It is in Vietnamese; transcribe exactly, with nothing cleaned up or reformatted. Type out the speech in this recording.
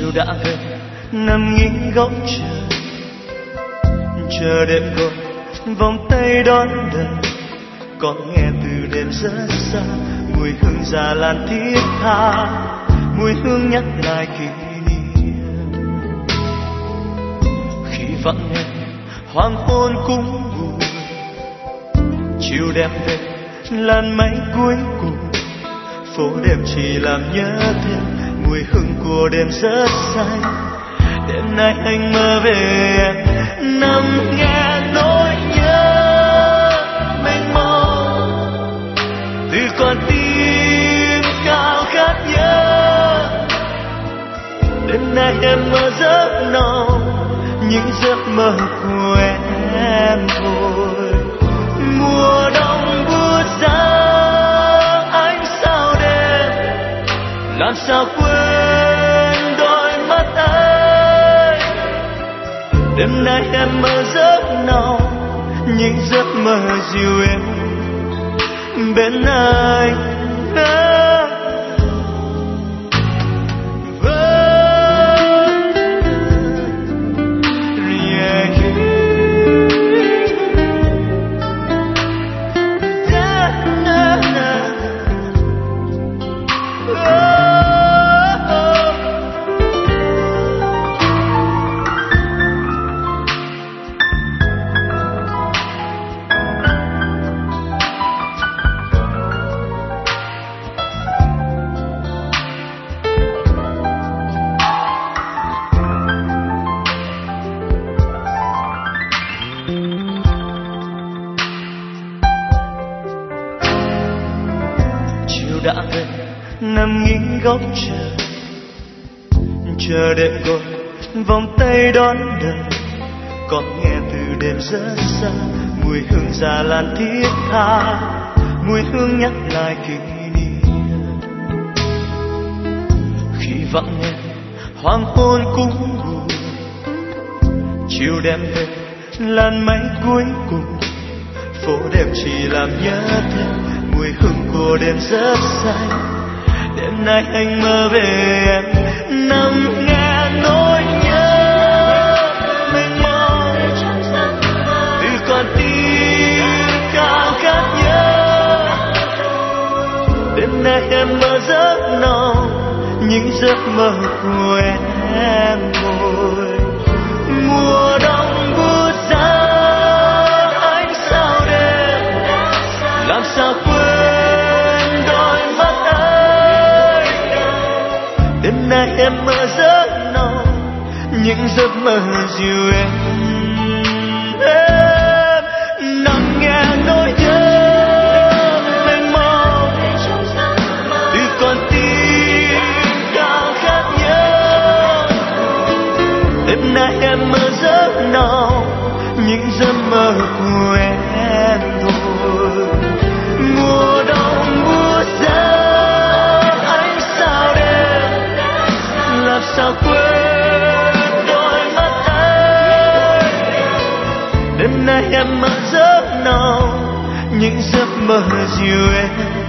chiều đã về nằm nghiêng góc trời, chờ đêm gọi vòng tay đón đời. Có nghe từ đêm rất xa mùi hương già lan thiết tha, mùi hương nhắc lại kỷ niệm. Khi vắng nghe hoàng hôn cũng buồn, chiều đem về làn mây cuối cùng, phố đêm chỉ làm nhớ thêm mùi hương của đêm rất say. Đêm nay anh mơ về em, nằm nghe nỗi nhớ mênh mông từ con tim cao khát nhớ. Đêm nay em mơ giấc nồng, những giấc mơ của em thôi. Mùa đông buốt giá ánh sao đêm, làm sao quên đôi mắt ấy. Đêm nay em mơ giấc nồng, những giấc mơ dịu êm bên anh. Đã về nằm nghiêng góc trời, chờ đêm gọi vòng tay đón đời. Có nghe từ đêm rất xa mùi hương già lan thiết tha, mùi hương nhắc lại kỷ niệm. Khi vắng nghe hoàng hôn cũng buồn, chiều đem về làn mây cuối cùng, phố đêm chỉ làm nhớ thêm mùi hương của đêm rất say. Đêm nay anh mơ về em, nằm nghe nỗi nhớ mênh mông từ con tim cao khát nhớ. Đêm nay em mơ giấc nồng, những giấc mơ của em thôi. Mùa đông buốt giá ánh sao đêm, làm sao quên đôi mắt ấy. Đêm nay em mơ giấc nồng, những giấc mơ dịu êm. Em nằm nghe nỗi nhớ mênh mông từ con tim cao khát nhớ. Đêm nay em mơ giấc nồng, những giấc mơ của em thôi. Mùa đông buốt giá ánh sao đêm, làm sao quên đôi mắt ấy. Đêm nay em mơ giấc nồng, những giấc mơ dịu êm